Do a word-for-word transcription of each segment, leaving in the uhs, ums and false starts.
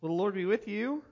Will the Lord be with you?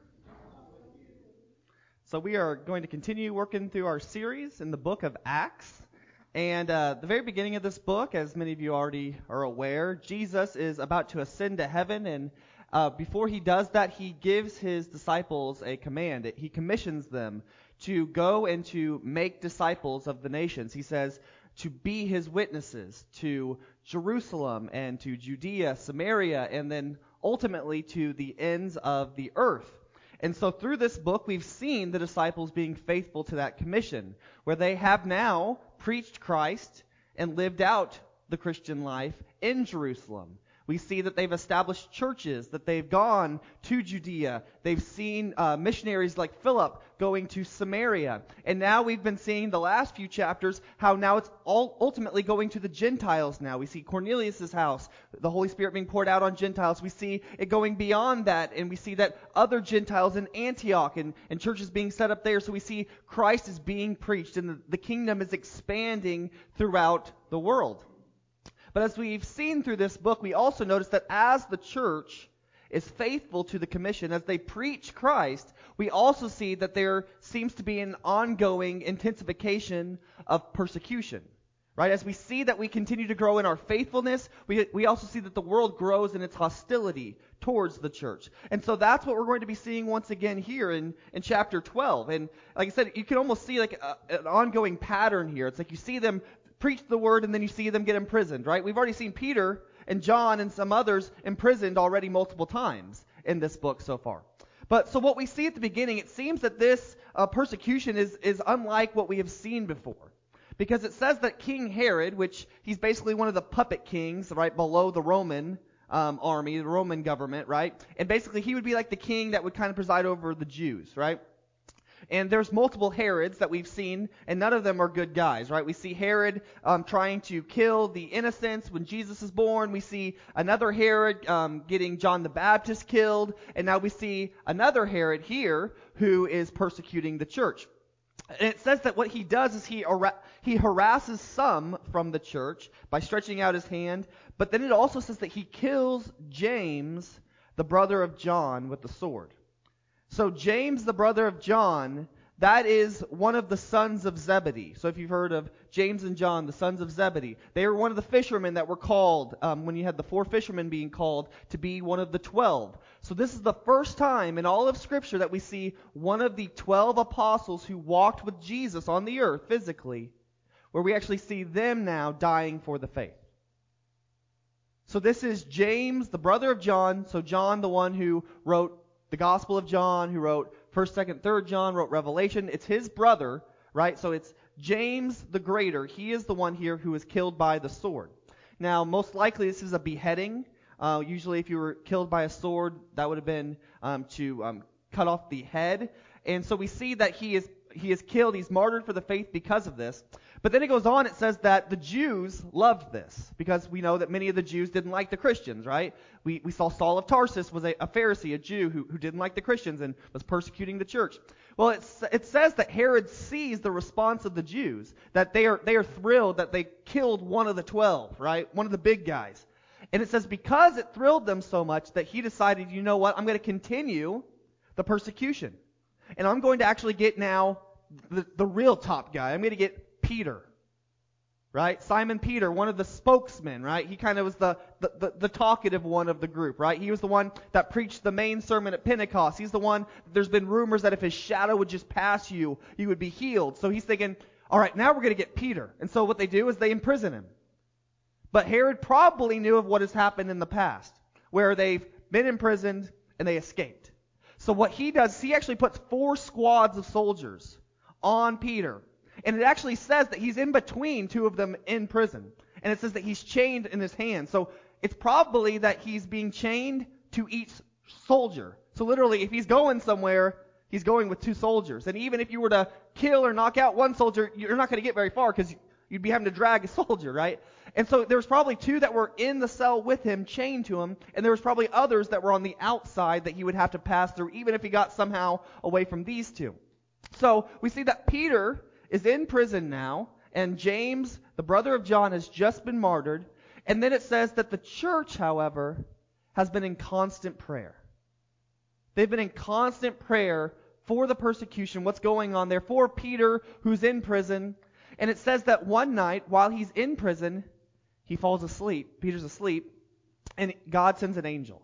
So we are going to continue working through our series in the book of Acts. And uh, the very beginning of this book, as many of you already are aware, Jesus is about to ascend to heaven. And uh, before he does that, he gives his disciples a command. He commissions them to go and to make disciples of the nations. He says to be his witnesses to Jerusalem and to Judea, Samaria, and then ultimately to the ends of the earth. And so through this book, we've seen the disciples being faithful to that commission, where they have now preached Christ and lived out the Christian life in Jerusalem. We see that they've established churches, that they've gone to Judea. They've seen uh, missionaries like Philip going to Samaria. And now we've been seeing the last few chapters how now it's all ultimately going to the Gentiles now. We see Cornelius' house, the Holy Spirit being poured out on Gentiles. We see it going beyond that, and we see that other Gentiles in Antioch and, and churches being set up there. So we see Christ is being preached, and the, the kingdom is expanding throughout the world. But as we've seen through this book, we also notice that as the church is faithful to the commission, as they preach Christ, we also see that there seems to be an ongoing intensification of persecution. Right? As we see that we continue to grow in our faithfulness, we, we also see that the world grows in its hostility towards the church. And so that's what we're going to be seeing once again here in, in chapter twelve. And like I said, you can almost see like a, an ongoing pattern here. It's like you see them preach the word and then you see them get imprisoned, right? We've already seen Peter and John and some others imprisoned already multiple times in this book so far. But so what we see at the beginning, it seems that this uh, persecution is, is unlike what we have seen before. Because it says that King Herod, which he's basically one of the puppet kings, right, below the Roman um, army, the Roman government, right? And basically he would be like the king that would kind of preside over the Jews, right? And there's multiple Herods that we've seen, and none of them are good guys, right? We see Herod um, trying to kill the innocents when Jesus is born. We see another Herod um, getting John the Baptist killed. And now we see another Herod here who is persecuting the church. And it says that what he does is he har- he harasses some from the church by stretching out his hand. But then it also says that he kills James, the brother of John, with the sword. So James, the brother of John, that is one of the sons of Zebedee. So if you've heard of James and John, the sons of Zebedee, they were one of the fishermen that were called, um, when you had the four fishermen being called, to be one of the twelve. So this is the first time in all of Scripture that we see one of the twelve apostles who walked with Jesus on the earth physically, where we actually see them now dying for the faith. So this is James, the brother of John, so John, the one who wrote the Gospel of John, who wrote first, second, third John, wrote Revelation. It's his brother, right? So it's James the Greater. He is the one here who is killed by the sword. Now, most likely this is a beheading. Uh, usually if you were killed by a sword, that would have been um, to um, cut off the head. And so we see that he is he is killed. He's martyred for the faith because of this. But then it goes on, it says that the Jews loved this, because we know that many of the Jews didn't like the Christians, right? We we saw Saul of Tarsus was a, a Pharisee, a Jew who, who didn't like the Christians and was persecuting the church. Well, it, it says that Herod sees the response of the Jews, that they are they are thrilled that they killed one of the twelve, right? One of the big guys. And it says because it thrilled them so much that he decided, you know what, I'm going to continue the persecution. And I'm going to actually get now the, the real top guy. I'm going to get Peter, right? Simon Peter, one of the spokesmen, right? He kind of was the, the, the, the talkative one of the group, right? He was the one that preached the main sermon at Pentecost. He's the one, there's been rumors that if his shadow would just pass you, you would be healed. So he's thinking, all right, now we're going to get Peter. And so what they do is they imprison him. But Herod probably knew of what has happened in the past, where they've been imprisoned and they escaped. So what he does is he actually puts four squads of soldiers on Peter. And it actually says that he's in between two of them in prison. And it says that he's chained in his hand. So it's probably that he's being chained to each soldier. So literally, if he's going somewhere, he's going with two soldiers. And even if you were to kill or knock out one soldier, you're not going to get very far because you'd be having to drag a soldier, right? And so there was probably two that were in the cell with him, chained to him. And there was probably others that were on the outside that he would have to pass through, even if he got somehow away from these two. So we see that Peter is in prison now, and James, the brother of John, has just been martyred. And then it says that the church, however, has been in constant prayer. They've been in constant prayer for the persecution, what's going on there, for Peter, who's in prison. And it says that one night, while he's in prison, he falls asleep. Peter's asleep, and God sends an angel.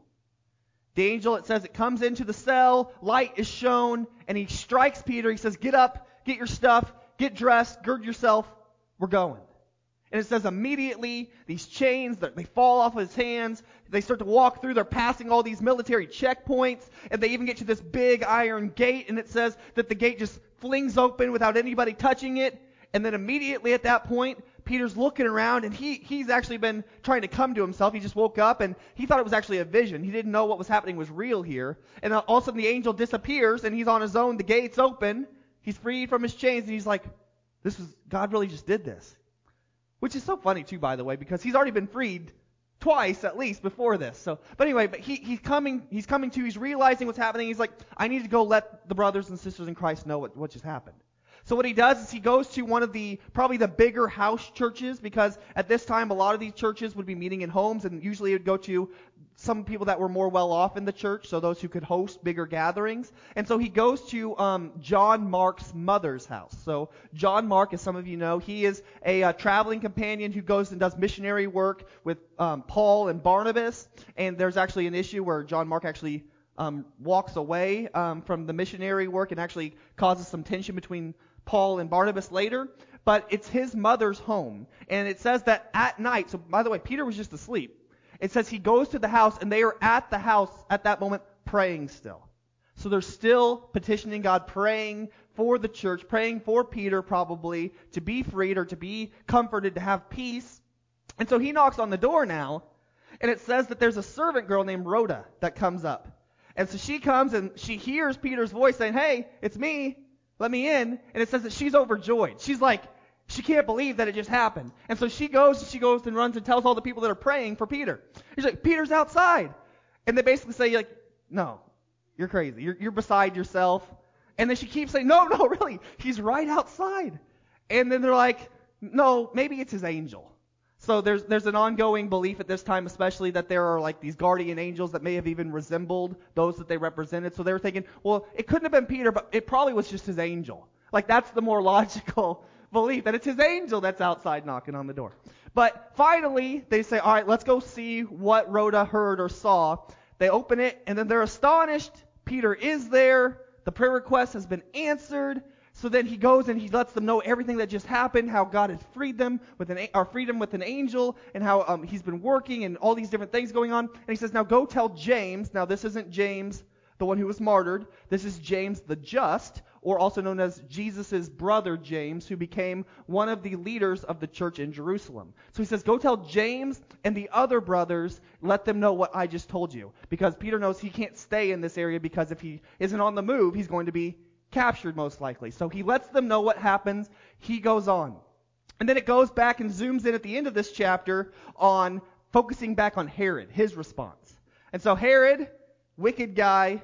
The angel, it says, it comes into the cell, light is shown, and he strikes Peter. He says, get up, get your stuff, get dressed, gird yourself, we're going. And it says immediately, these chains, they fall off his hands. They start to walk through. They're passing all these military checkpoints. And they even get to this big iron gate. And it says that the gate just flings open without anybody touching it. And then immediately at that point, Peter's looking around. And he he's actually been trying to come to himself. He just woke up and he thought it was actually a vision. He didn't know what was happening was real here. And all of a sudden the angel disappears and he's on his own. The gate's open. He's freed from his chains. And he's like, this was, God really just did this. Which is so funny too, by the way, because he's already been freed twice at least before this. So, but anyway, but he, he's coming, he's coming to, he's realizing what's happening. He's like, I need to go let the brothers and sisters in Christ know what, what just happened. So what he does is he goes to one of the, probably the bigger house churches, because at this time a lot of these churches would be meeting in homes, and usually it would go to some people that were more well off in the church, so those who could host bigger gatherings. And so he goes to um, John Mark's mother's house. So John Mark, as some of you know, he is a uh, traveling companion who goes and does missionary work with um, Paul and Barnabas. And there's actually an issue where John Mark actually um, walks away um, from the missionary work and actually causes some tension between Paul and Barnabas later. But it's his mother's home. And it says that at night, so by the way, Peter was just asleep. It says he goes to the house, and they are at the house at that moment praying still. So they're still petitioning God, praying for the church, praying for Peter probably to be freed or to be comforted, to have peace. And so he knocks on the door now, and it says that there's a servant girl named Rhoda that comes up. And so she comes, and she hears Peter's voice saying, hey, it's me, let me in. And it says that she's overjoyed. She's like, she can't believe that it just happened. And so she goes and she goes and runs and tells all the people that are praying for Peter. She's like, Peter's outside. And they basically say, like, no, you're crazy. You're, you're beside yourself. And then she keeps saying, no, no, really, he's right outside. And then they're like, no, maybe it's his angel. So there's there's an ongoing belief at this time, especially that there are like these guardian angels that may have even resembled those that they represented. So they were thinking, well, it couldn't have been Peter, but it probably was just his angel. Like that's the more logical belief, that it's his angel that's outside knocking on the door. But finally, they say, all right, let's go see what Rhoda heard or saw. They open it, and then they're astonished. Peter is there. The prayer request has been answered. So then he goes and he lets them know everything that just happened, how God had freed them with an, or freed him with an angel, and how um, he's been working and all these different things going on. And he says, now go tell James. Now this isn't James, the one who was martyred. This is James the Just, or also known as Jesus' brother James, who became one of the leaders of the church in Jerusalem. So he says, go tell James and the other brothers, let them know what I just told you. Because Peter knows he can't stay in this area, because if he isn't on the move, he's going to be captured most likely. So he lets them know what happens. He goes on. And then it goes back and zooms in at the end of this chapter on focusing back on Herod, his response. And so Herod, wicked guy,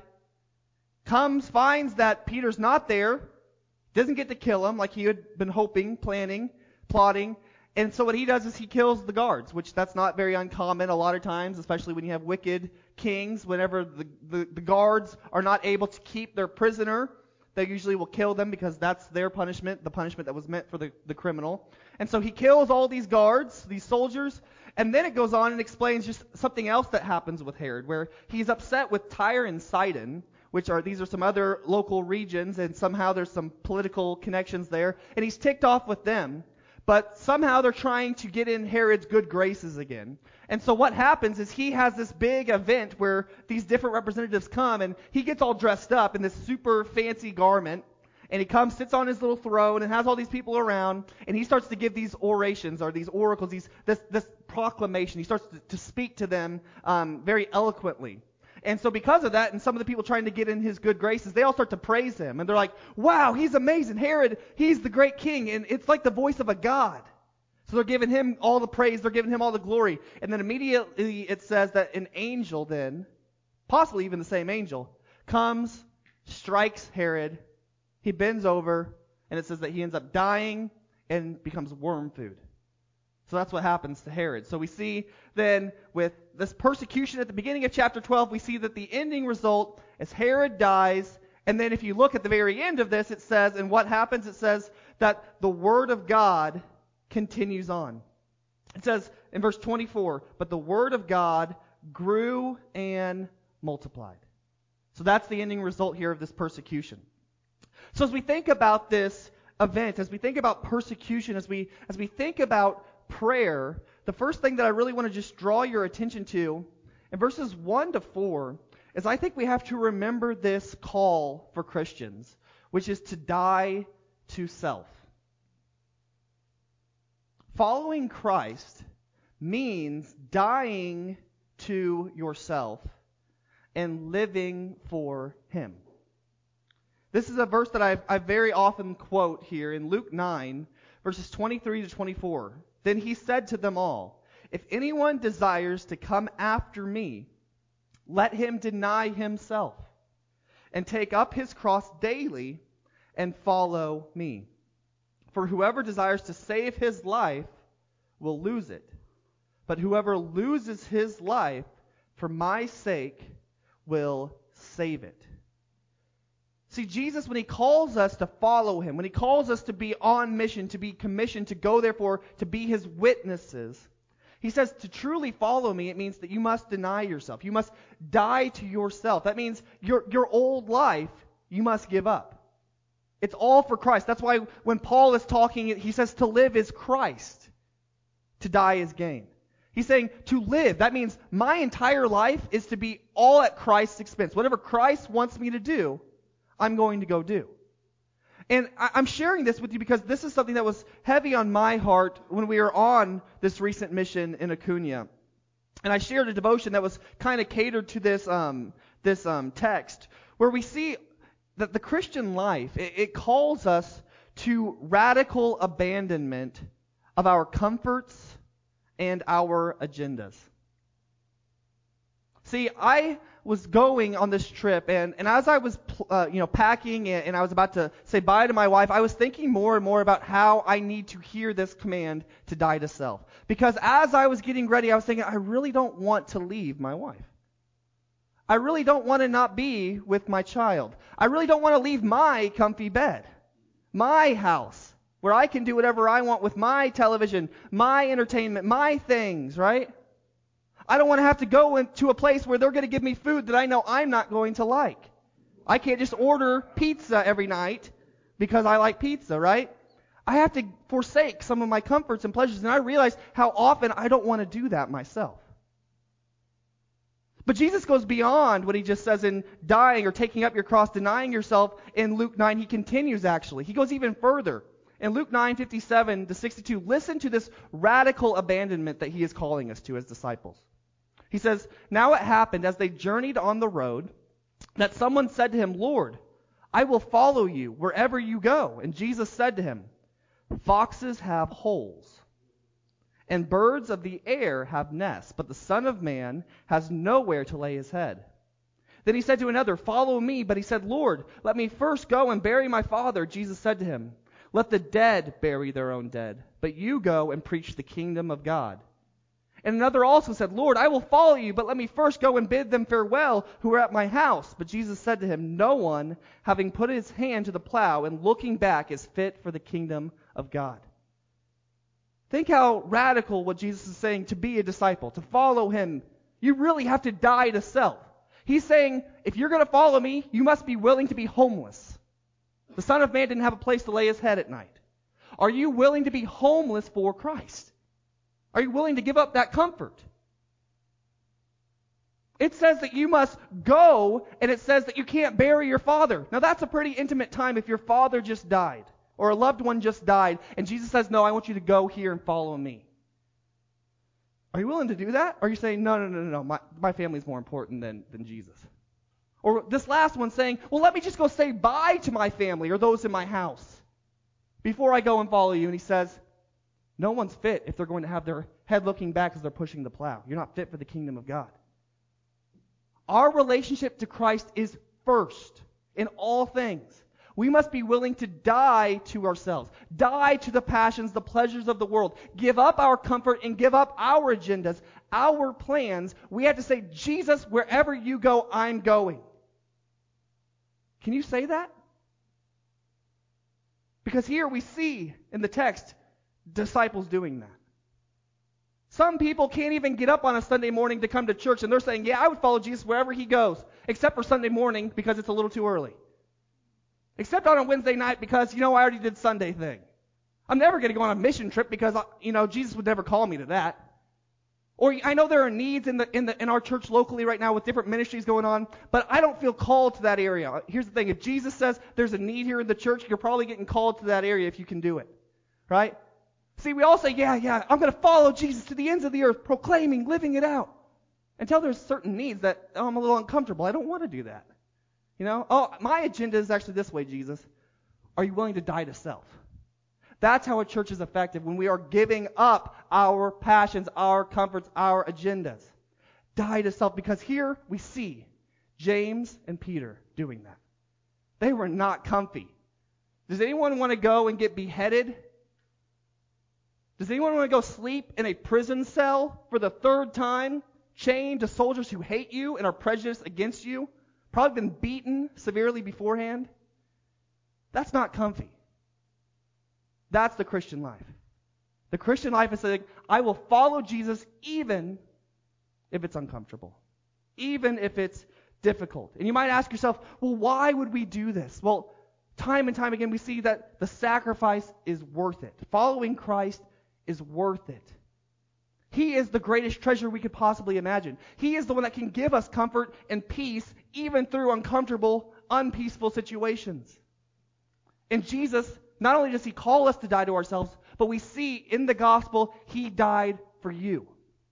comes, finds that Peter's not there, doesn't get to kill him like he had been hoping, planning, plotting. And so what he does is he kills the guards, which that's not very uncommon a lot of times, especially when you have wicked kings. Whenever the, the, the guards are not able to keep their prisoner, they usually will kill them because that's their punishment, the punishment that was meant for the, the criminal. And so he kills all these guards, these soldiers, and then it goes on and explains just something else that happens with Herod, where he's upset with Tyre and Sidon, which are, these are some other local regions, and somehow there's some political connections there, and he's ticked off with them. But somehow they're trying to get in Herod's good graces again. And so what happens is he has this big event where these different representatives come, and he gets all dressed up in this super fancy garment, and he comes, sits on his little throne, and has all these people around, and he starts to give these orations, or these oracles, these this, this proclamation. He starts to, to speak to them um, very eloquently. And so because of that, and some of the people trying to get in his good graces, they all start to praise him. And they're like, wow, he's amazing. Herod, he's the great king. And it's like the voice of a god. So they're giving him all the praise. They're giving him all the glory. And then immediately it says that an angel then, possibly even the same angel, comes, strikes Herod. He bends over, and it says that he ends up dying and becomes worm food. So that's what happens to Herod. So we see then with this persecution at the beginning of chapter twelve, we see that the ending result is Herod dies. And then if you look at the very end of this, it says, and what happens? It says that the word of God continues on. It says in verse twenty-four, but the word of God grew and multiplied. So that's the ending result here of this persecution. So as we think about this event, as we think about persecution, as we as we think about prayer, the first thing that I really want to just draw your attention to in verses one to four is I think we have to remember this call for Christians, which is to die to self. Following Christ means dying to yourself and living for Him. This is a verse that I, I very often quote here in Luke nine, verses twenty-three to twenty-four. Then He said to them all, if anyone desires to come after me, let him deny himself and take up his cross daily and follow me. For whoever desires to save his life will lose it. But whoever loses his life for my sake will save it. See, Jesus, when He calls us to follow Him, when He calls us to be on mission, to be commissioned, to go therefore, to be His witnesses, He says to truly follow me, it means that you must deny yourself. You must die to yourself. That means your, your old life, you must give up. It's all for Christ. That's why when Paul is talking, he says to live is Christ. To die is gain. He's saying to live, that means my entire life is to be all at Christ's expense. Whatever Christ wants me to do, I'm going to go do. And I'm sharing this with you because this is something that was heavy on my heart when we were on this recent mission in Acuna. And I shared a devotion that was kind of catered to this um, this um, text, where we see that the Christian life, it, it calls us to radical abandonment of our comforts and our agendas. See, I was going on this trip, and, and as I was uh, you know packing and, and I was about to say bye to my wife, I was thinking more and more about how I need to hear this command to die to self. Because as I was getting ready, I was thinking, I really don't want to leave my wife. I really don't want to not be with my child. I really don't want to leave my comfy bed, my house, where I can do whatever I want with my television, my entertainment, my things, right? I don't want to have to go into a place where they're going to give me food that I know I'm not going to like. I can't just order pizza every night because I like pizza, right? I have to forsake some of my comforts and pleasures, and I realize how often I don't want to do that myself. But Jesus goes beyond what He just says in dying or taking up your cross, denying yourself in Luke nine. He continues, actually. He goes even further. In Luke nine, fifty-seven to sixty-two, listen to this radical abandonment that He is calling us to as disciples. He says, now it happened as they journeyed on the road that someone said to Him, Lord, I will follow you wherever you go. And Jesus said to him, foxes have holes, and birds of the air have nests, but the Son of Man has nowhere to lay His head. Then He said to another, follow me. But he said, Lord, let me first go and bury my father. Jesus said to him, let the dead bury their own dead, but you go and preach the kingdom of God. And another also said, Lord, I will follow you, but let me first go and bid them farewell who are at my house. But Jesus said to him, no one, having put his hand to the plow and looking back, is fit for the kingdom of God. Think how radical what Jesus is saying to be a disciple, to follow Him. You really have to die to self. He's saying, if you're going to follow me, you must be willing to be homeless. The Son of Man didn't have a place to lay His head at night. Are you willing to be homeless for Christ? Are you willing to give up that comfort? It says that you must go, and it says that you can't bury your father. Now that's a pretty intimate time if your father just died, or a loved one just died, and Jesus says, no, I want you to go here and follow me. Are you willing to do that? Or are you saying, no, no, no, no, no, my, my family's more important than, than Jesus? Or this last one saying, well, let me just go say bye to my family or those in my house before I go and follow you. And He says, no one's fit if they're going to have their head looking back as they're pushing the plow. You're not fit for the kingdom of God. Our relationship to Christ is first in all things. We must be willing to die to ourselves, die to the passions, the pleasures of the world, give up our comfort and give up our agendas, our plans. We have to say, Jesus, wherever you go, I'm going. Can you say that? Because here we see in the text disciples doing that. Some people can't even get up on a Sunday morning to come to church, and they're saying, yeah, I would follow Jesus wherever he goes, except for Sunday morning because it's a little too early. Except on a Wednesday night because, you know, I already did Sunday thing. I'm never going to go on a mission trip because, you know, Jesus would never call me to that. Or I know there are needs in the in the in our church locally right now with different ministries going on, but I don't feel called to that area. Here's the thing. If Jesus says there's a need here in the church, you're probably getting called to that area if you can do it. Right? See, we all say, yeah, yeah, I'm going to follow Jesus to the ends of the earth, proclaiming, living it out. Until there's certain needs that oh, I'm a little uncomfortable. I don't want to do that. You know, oh, my agenda is actually this way, Jesus. Are you willing to die to self? That's how a church is effective, when we are giving up our passions, our comforts, our agendas. Die to self, because here we see James and Peter doing that. They were not comfy. Does anyone want to go and get beheaded? Does anyone want to go sleep in a prison cell for the third time, chained to soldiers who hate you and are prejudiced against you? Probably been beaten severely beforehand? That's not comfy. That's the Christian life. The Christian life is saying, I will follow Jesus even if it's uncomfortable, even if it's difficult. And you might ask yourself, well, why would we do this? Well, time and time again, we see that the sacrifice is worth it. Following Christ is worth it. He is the greatest treasure we could possibly imagine. He is the one that can give us comfort and peace even through uncomfortable, unpeaceful situations. And Jesus, not only does he call us to die to ourselves, but we see in the gospel, he died for you.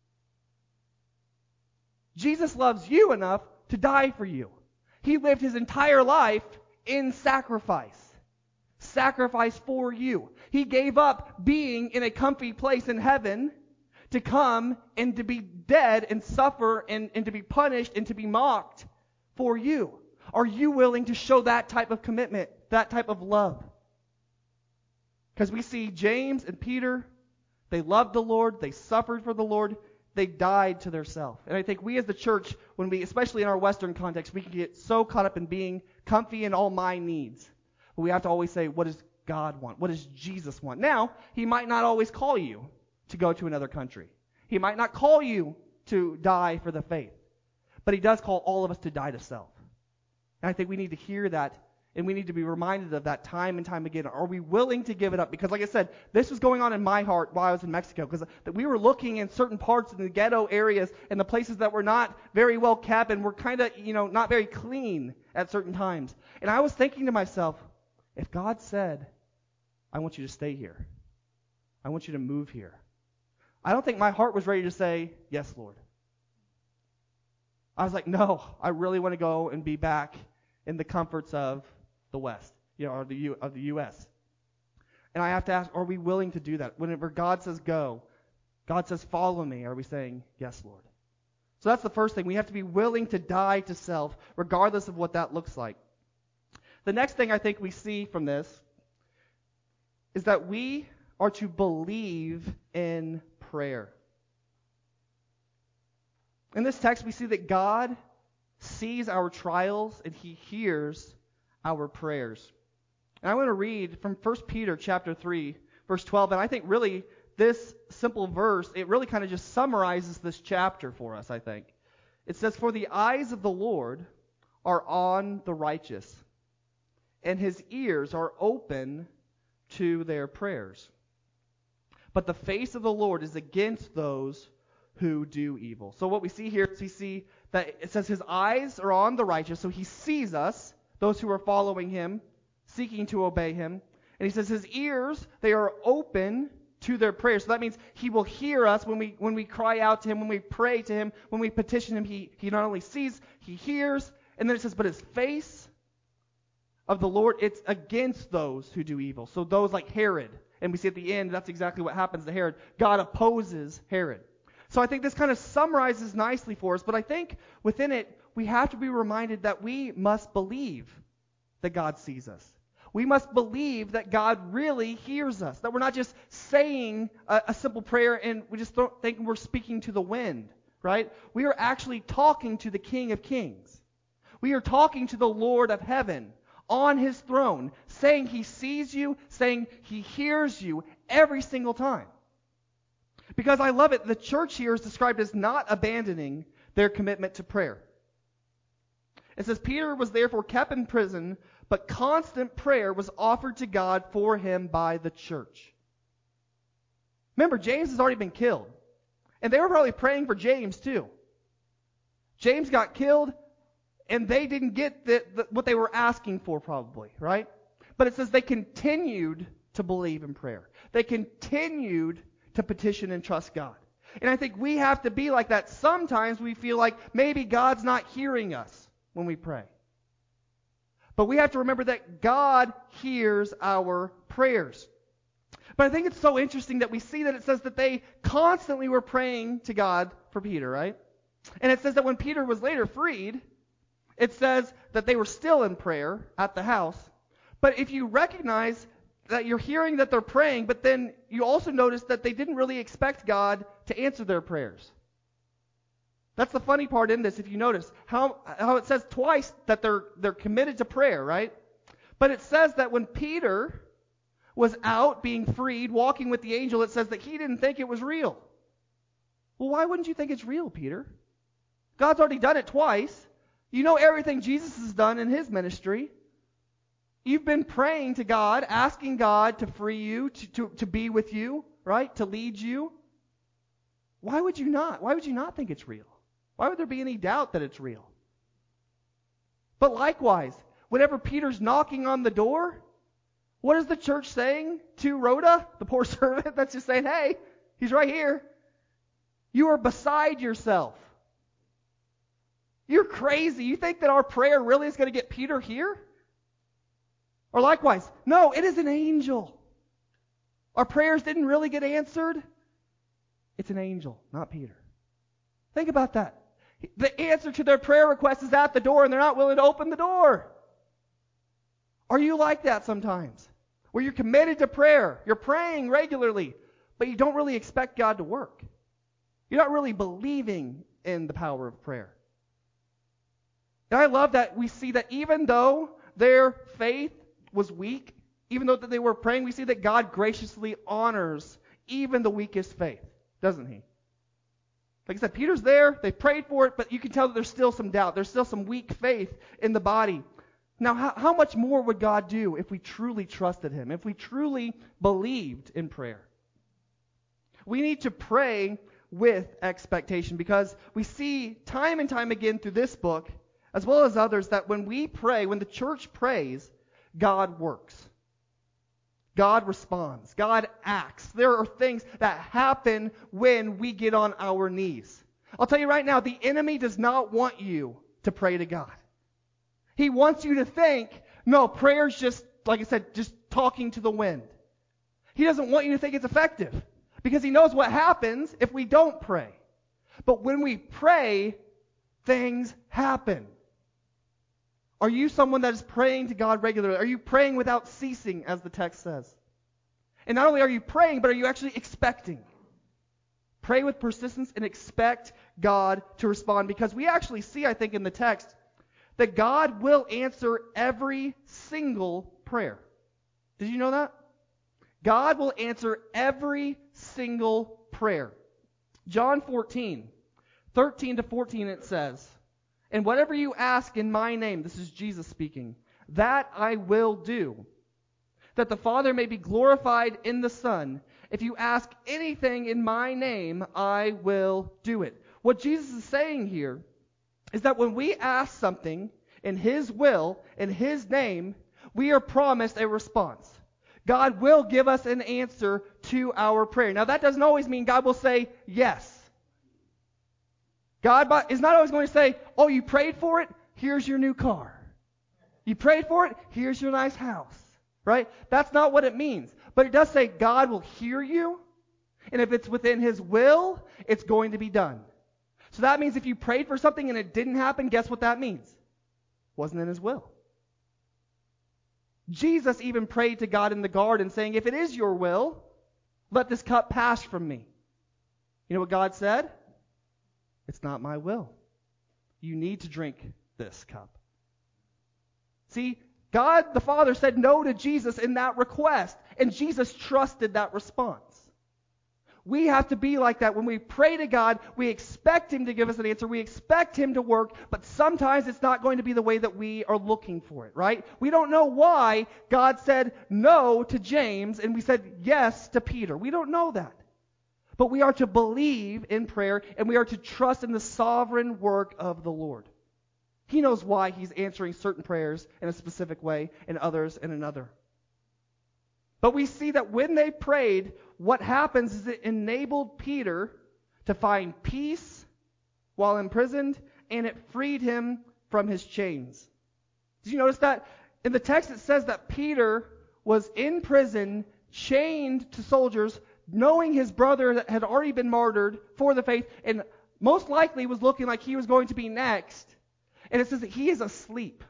Jesus loves you enough to die for you. He lived his entire life in sacrifice. Sacrifice for you. He gave up being in a comfy place in heaven to come and to be dead and suffer and, and to be punished and to be mocked for you. Are you willing to show that type of commitment, that type of love? Because we see James and Peter, they loved the Lord, they suffered for the Lord, they died to their self. And I think we as the church, when we, especially in our Western context, we can get so caught up in being comfy in all my needs. But we have to always say, what does God want? What does Jesus want? Now, he might not always call you to go to another country. He might not call you to die for the faith. But he does call all of us to die to self. And I think we need to hear that, and we need to be reminded of that time and time again. Are we willing to give it up? Because like I said, this was going on in my heart while I was in Mexico, because we were looking in certain parts of the ghetto areas and the places that were not very well kept and were kind of, you know, not very clean at certain times. And I was thinking to myself, if God said, I want you to stay here, I want you to move here, I don't think my heart was ready to say, yes, Lord. I was like, no, I really want to go and be back in the comforts of the West, you know, or the U, of the U S And I have to ask, are we willing to do that? Whenever God says go, God says follow me, are we saying, yes, Lord? So that's the first thing. We have to be willing to die to self, regardless of what that looks like. The next thing I think we see from this is that we are to believe in prayer. In this text, we see that God sees our trials and he hears our prayers. And I want to read from First Peter chapter three, verse twelve, and I think really this simple verse, it really kind of just summarizes this chapter for us, I think. It says, "For the eyes of the Lord are on the righteous, and his ears are open to their prayers. But the face of the Lord is against those who do evil." So what we see here is we see that it says his eyes are on the righteous, so he sees us, those who are following him, seeking to obey him. And he says his ears, they are open to their prayers. So that means he will hear us when we when we cry out to him, when we pray to him, when we petition him. He, he not only sees, he hears. And then it says, but his face of the Lord, it's against those who do evil. So those like Herod. And we see at the end, that's exactly what happens to Herod. God opposes Herod. So I think this kind of summarizes nicely for us, but I think within it, we have to be reminded that we must believe that God sees us. We must believe that God really hears us, that we're not just saying a, a simple prayer and we just don't think we're speaking to the wind, right? We are actually talking to the King of Kings. We are talking to the Lord of heaven on his throne, saying he sees you, saying he hears you every single time. Because I love it, the church here is described as not abandoning their commitment to prayer. It says, Peter was therefore kept in prison, but constant prayer was offered to God for him by the church. Remember, James has already been killed. And they were probably praying for James too. James got killed, and they didn't get the, the, what they were asking for probably, right? But it says they continued to believe in prayer. They continued to petition and trust God. And I think we have to be like that. Sometimes we feel like maybe God's not hearing us when we pray. But we have to remember that God hears our prayers. But I think it's so interesting that we see that it says that they constantly were praying to God for Peter, right? And it says that when Peter was later freed, it says that they were still in prayer at the house. But if you recognize that you're hearing that they're praying, but then you also notice that they didn't really expect God to answer their prayers. That's the funny part in this, if you notice, how how it says twice that they're they're committed to prayer, right? But it says that when Peter was out being freed, walking with the angel, it says that he didn't think it was real. Well, why wouldn't you think it's real, Peter? God's already done it twice. You know everything Jesus has done in his ministry. You've been praying to God, asking God to free you, to, to, to be with you, right? To lead you. Why would you not? Why would you not think it's real? Why would there be any doubt that it's real? But likewise, whenever Peter's knocking on the door, what is the church saying to Rhoda, the poor servant that's just saying, hey, he's right here. You are beside yourself. You're crazy. You think that our prayer really is going to get Peter here? Or likewise, no, it is an angel. Our prayers didn't really get answered. It's an angel, not Peter. Think about that. The answer to their prayer request is at the door, and they're not willing to open the door. Are you like that sometimes? Where you're committed to prayer, you're praying regularly, but you don't really expect God to work. You're not really believing in the power of prayer. And I love that we see that even though their faith was weak, even though that they were praying, we see that God graciously honors even the weakest faith, doesn't he? Like I said, Peter's there, they prayed for it, but you can tell that there's still some doubt. There's still some weak faith in the body. Now, how, how much more would God do if we truly trusted him, if we truly believed in prayer? We need to pray with expectation, because we see time and time again through this book, as well as others, that when we pray, when the church prays, God works. God responds. God acts. There are things that happen when we get on our knees. I'll tell you right now, the enemy does not want you to pray to God. He wants you to think, no, prayer's just, like I said, just talking to the wind. He doesn't want you to think it's effective, because he knows what happens if we don't pray. But when we pray, things happen. Are you someone that is praying to God regularly? Are you praying without ceasing, as the text says? And not only are you praying, but are you actually expecting? Pray with persistence and expect God to respond, because we actually see, I think, in the text that God will answer every single prayer. Did you know that? God will answer every single prayer. John fourteen, thirteen to fourteen, it says, and whatever you ask in my name, this is Jesus speaking, that I will do, that the Father may be glorified in the Son. If you ask anything in my name, I will do it. What Jesus is saying here is that when we ask something in his will, in his name, we are promised a response. God will give us an answer to our prayer. Now, that doesn't always mean God will say yes. God is not always going to say, oh, you prayed for it? Here's your new car. You prayed for it? Here's your nice house. Right? That's not what it means. But it does say God will hear you, and if it's within his will, it's going to be done. So that means if you prayed for something and it didn't happen, guess what that means? It wasn't in his will. Jesus even prayed to God in the garden saying, if it is your will, let this cup pass from me. You know what God said? It's not my will. You need to drink this cup. See, God the Father said no to Jesus in that request, and Jesus trusted that response. We have to be like that. When we pray to God, we expect Him to give us an answer. We expect Him to work, but sometimes it's not going to be the way that we are looking for it, right? We don't know why God said no to James and we said yes to Peter. We don't know that. But we are to believe in prayer, and we are to trust in the sovereign work of the Lord. He knows why He's answering certain prayers in a specific way and others in another. But we see that when they prayed, what happens is it enabled Peter to find peace while imprisoned, and it freed him from his chains. Did you notice that? In the text it says that Peter was in prison, chained to soldiers, knowing his brother had already been martyred for the faith, and most likely was looking like he was going to be next. And it says that he is asleep.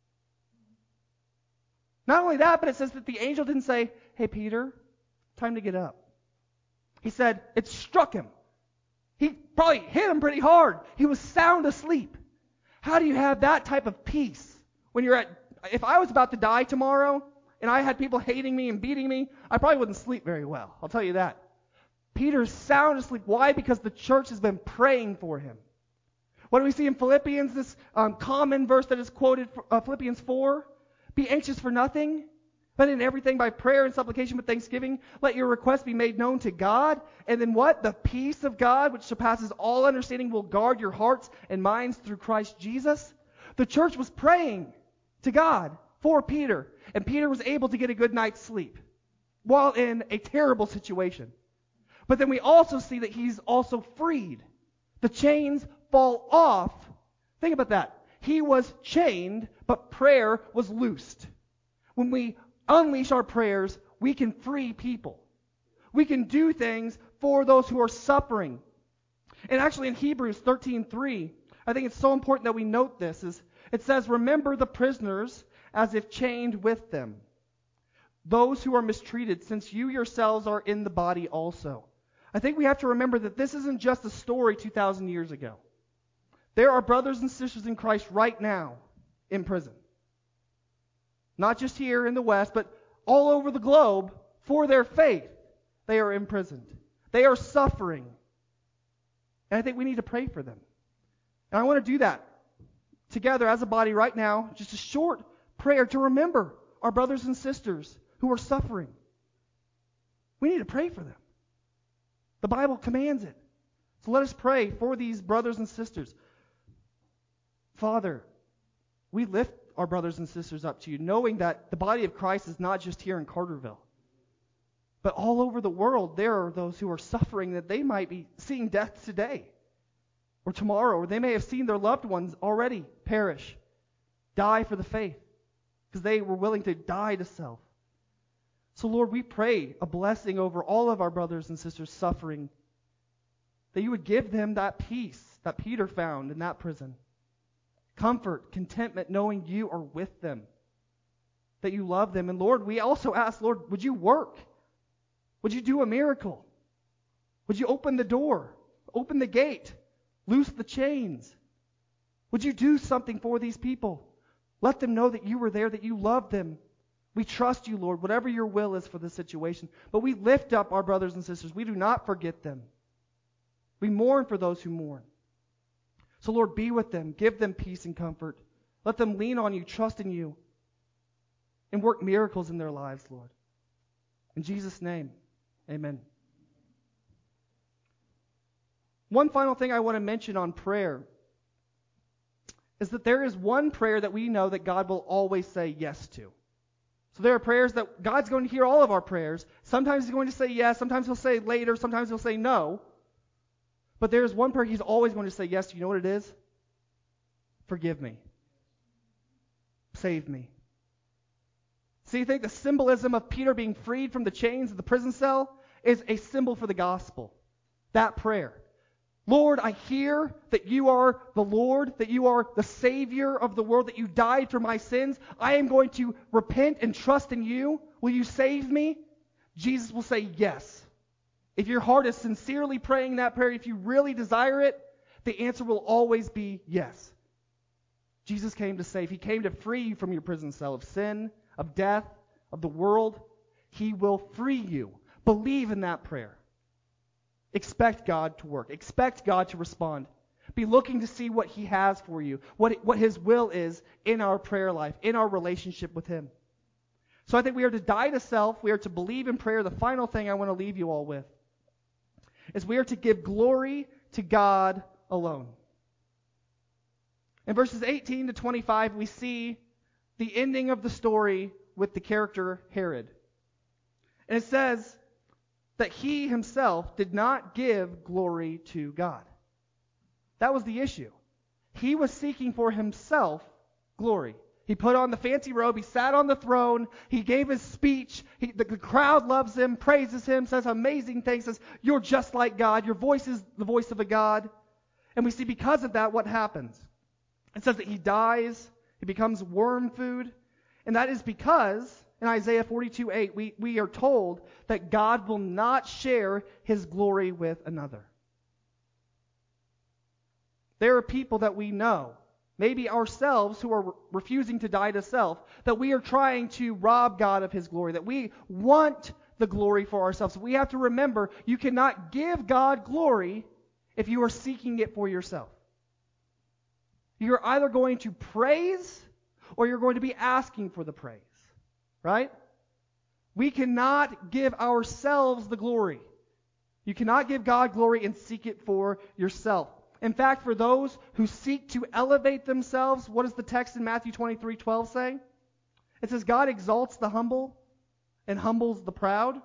Not only that, but it says that the angel didn't say, hey, Peter, time to get up. He said it struck him. He probably hit him pretty hard. He was sound asleep. How do you have that type of peace when you're at, if I was about to die tomorrow and I had people hating me and beating me, I probably wouldn't sleep very well. I'll tell you that. Peter's sound asleep. Why? Because the church has been praying for him. What do we see in Philippians, this um, common verse that is quoted, uh, Philippians four? Be anxious for nothing, but in everything by prayer and supplication with thanksgiving, let your requests be made known to God. And then what? The peace of God, which surpasses all understanding, will guard your hearts and minds through Christ Jesus. The church was praying to God for Peter, and Peter was able to get a good night's sleep while in a terrible situation. But then we also see that he's also freed. The chains fall off. Think about that. He was chained, but prayer was loosed. When we unleash our prayers, we can free people. We can do things for those who are suffering. And actually in Hebrews thirteen three, I think it's so important that we note this, is it says, remember the prisoners as if chained with them, those who are mistreated, since you yourselves are in the body also. I think we have to remember that this isn't just a story two thousand years ago. There are brothers and sisters in Christ right now in prison. Not just here in the West, but all over the globe for their faith. They are imprisoned. They are suffering. And I think we need to pray for them. And I want to do that together as a body right now. Just a short prayer to remember our brothers and sisters who are suffering. We need to pray for them. The Bible commands it. So let us pray for these brothers and sisters. Father, we lift our brothers and sisters up to you, knowing that the body of Christ is not just here in Carterville, but all over the world there are those who are suffering, that they might be seeing death today or tomorrow, or they may have seen their loved ones already perish, die for the faith, because they were willing to die to self. So Lord, we pray a blessing over all of our brothers and sisters suffering, that you would give them that peace that Peter found in that prison. Comfort, contentment, knowing you are with them, that you love them. And Lord, we also ask, Lord, would you work? Would you do a miracle? Would you open the door, open the gate, loose the chains? Would you do something for these people? Let them know that you were there, that you loved them. We trust you, Lord, whatever your will is for this situation. But we lift up our brothers and sisters. We do not forget them. We mourn for those who mourn. So, Lord, be with them. Give them peace and comfort. Let them lean on you, trust in you, and work miracles in their lives, Lord. In Jesus' name, amen. One final thing I want to mention on prayer is that there is one prayer that we know that God will always say yes to. So there are prayers that God's going to hear all of our prayers. Sometimes He's going to say yes, sometimes He'll say later, sometimes He'll say no. But there's one prayer He's always going to say yes to. You know what it is? Forgive me. Save me. See, you think the symbolism of Peter being freed from the chains of the prison cell is a symbol for the gospel. That prayer. Lord, I hear that you are the Lord, that you are the Savior of the world, that you died for my sins. I am going to repent and trust in you. Will you save me? Jesus will say yes. If your heart is sincerely praying that prayer, if you really desire it, the answer will always be yes. Jesus came to save. He came to free you from your prison cell of sin, of death, of the world. He will free you. Believe in that prayer. Expect God to work. Expect God to respond. Be looking to see what He has for you, what, what His will is in our prayer life, in our relationship with Him. So I think we are to die to self. We are to believe in prayer. The final thing I want to leave you all with is we are to give glory to God alone. In verses eighteen to twenty-five, we see the ending of the story with the character Herod. And it says that he himself did not give glory to God. That was the issue. He was seeking for himself glory. He put on the fancy robe. He sat on the throne. He gave his speech. He, the, the crowd loves him, praises him, says amazing things, says, you're just like God. Your voice is the voice of a God. And we see because of that what happens. It says that he dies. He becomes worm food. And that is because in Isaiah forty-two eight, we, we are told that God will not share his glory with another. There are people that we know, maybe ourselves, who are re- refusing to die to self, that we are trying to rob God of his glory, that we want the glory for ourselves. We have to remember, you cannot give God glory if you are seeking it for yourself. You're either going to praise or you're going to be asking for the praise. Right? We cannot give ourselves the glory. You cannot give God glory and seek it for yourself. In fact, for those who seek to elevate themselves, what does the text in Matthew twenty-three twelve say? It says, God exalts the humble and humbles the proud.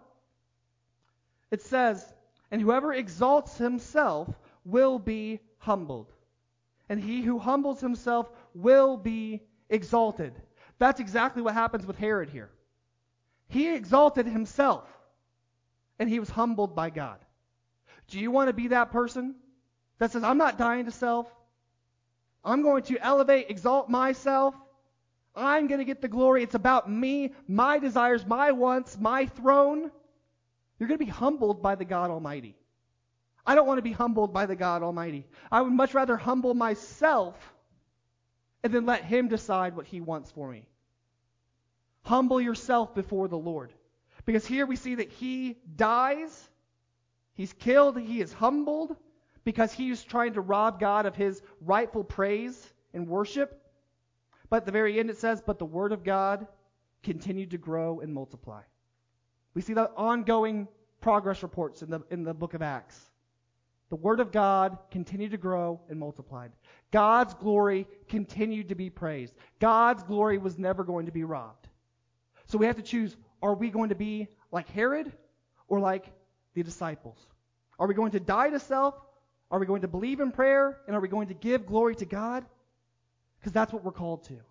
It says, and whoever exalts himself will be humbled, and he who humbles himself will be exalted. That's exactly what happens with Herod here. He exalted himself, and he was humbled by God. Do you want to be that person that says, I'm not dying to self. I'm going to elevate, exalt myself. I'm going to get the glory. It's about me, my desires, my wants, my throne. You're going to be humbled by the God Almighty. I don't want to be humbled by the God Almighty. I would much rather humble myself and then let Him decide what He wants for me. Humble yourself before the Lord. Because here we see that He dies, He's killed, He is humbled, because He is trying to rob God of His rightful praise and worship. But at the very end it says, but the Word of God continued to grow and multiply. We see the ongoing progress reports in the, in the book of Acts. The Word of God continued to grow and multiplied. God's glory continued to be praised. God's glory was never going to be robbed. So we have to choose, are we going to be like Herod or like the disciples? Are we going to die to self? Are we going to believe in prayer? And are we going to give glory to God? Because that's what we're called to.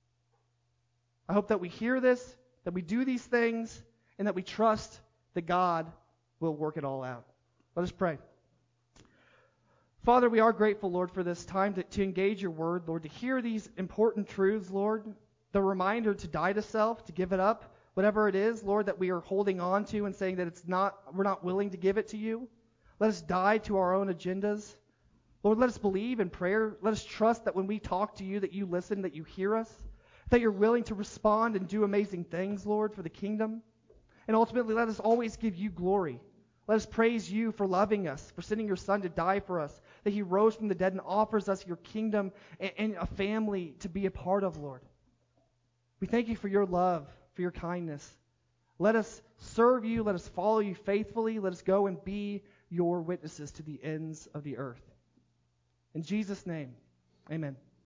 I hope that we hear this, that we do these things, and that we trust that God will work it all out. Let us pray. Father, we are grateful, Lord, for this time to, to engage your word, Lord, to hear these important truths, Lord, the reminder to die to self, to give it up, whatever it is, Lord, that we are holding on to and saying that it's not, we're not willing to give it to you. Let us die to our own agendas. Lord, let us believe in prayer. Let us trust that when we talk to you, that you listen, that you hear us, that you're willing to respond and do amazing things, Lord, for the kingdom. And ultimately, let us always give you glory. Let us praise you for loving us, for sending your Son to die for us, that he rose from the dead and offers us your kingdom and, and a family to be a part of, Lord. We thank you for your love, for your kindness. Let us serve you. Let us follow you faithfully. Let us go and be your witnesses to the ends of the earth. In Jesus' name, amen.